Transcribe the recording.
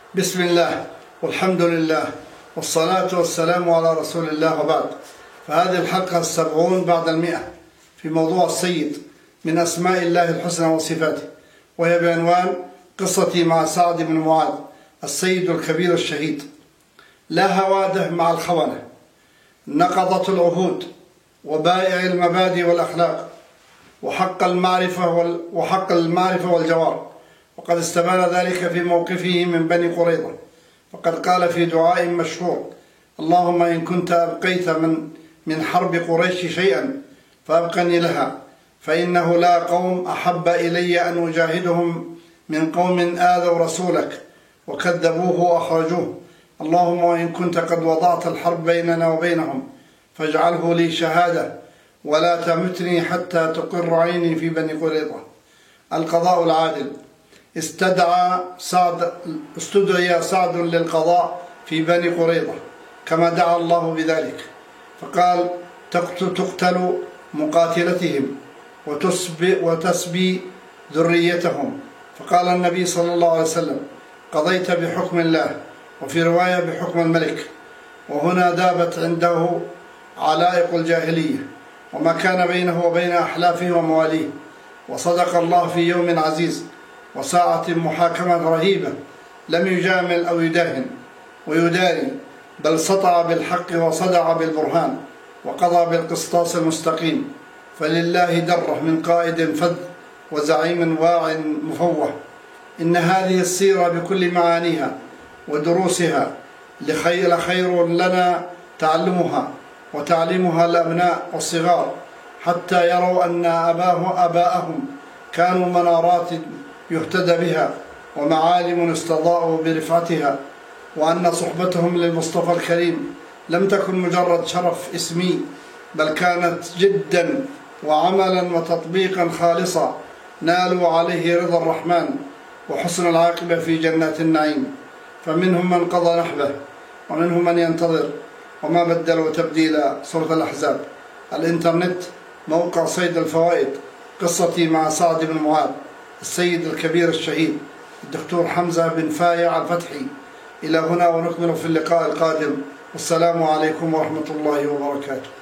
بسم الله والحمد لله والصلاة والسلام على رسول الله وبعد. فهذه الحلقة 70 بعد 100 في موضوع السيد من أسماء الله الحسنى وصفاته، وهي بعنوان قصتي مع سعد بن معاذ السيد الكبير الشهيد. لا هواده مع الخونة، نقضت العهود وبائع المبادئ والأخلاق وحق المعرفة والجوار، وقد استبان ذلك في موقفه من بني قريظة، فقد قال في دعاء مشهور: اللهم إن كنت أبقيت من حرب قريش شيئا فأبقني لها، فإنه لا قوم أحب إلي أن أجاهدهم من قوم آذوا رسولك وكذبوه وأخرجوه. اللهم وإن كنت قد وضعت الحرب بيننا وبينهم فاجعله لي شهادة ولا تمتني حتى تقر عيني في بني قريظة. القضاء العادل. استدعي سعد للقضاء في بني قريظة كما دعا الله بذلك، فقال: تقتل مقاتلتهم وتسبي ذريتهم. فقال النبي صلى الله عليه وسلم: قضيت بحكم الله، وفي رواية بحكم الملك. وهنا دابت عنده علائق الجاهلية وما كان بينه وبين أحلافه ومواليه، وصدق الله في يوم عزيز وساعة محاكمة رهيبة، لم يجامل أو يداهن ويداري، بل سطع بالحق وصدع بالبرهان وقضى بالقسطاس المستقيم. فلله دره من قائد فذ وزعيم واع مفوه. إن هذه السيرة بكل معانيها ودروسها لخير لنا تعلمها وتعليمها الأبناء والصغار، حتى يروا أن آباءهم كانوا منارات يهتدى بها ومعالم استضاءوا برفعتها، وأن صحبتهم للمصطفى الكريم لم تكن مجرد شرف اسمي، بل كانت جدا وعملا وتطبيقا خالصا نالوا عليه رضا الرحمن وحسن العاقبة في جنات النعيم. فمنهم من قضى نحبه ومنهم من ينتظر، وما بدلوا تبديلا. سورة الأحزاب. الإنترنت، موقع صيد الفوائد. قصتي مع سعد بن معاذ السيد الكبير الشهيد الدكتور حمزة بن فايع الفتحي. إلى هنا ونكمل في اللقاء القادم، والسلام عليكم ورحمة الله وبركاته.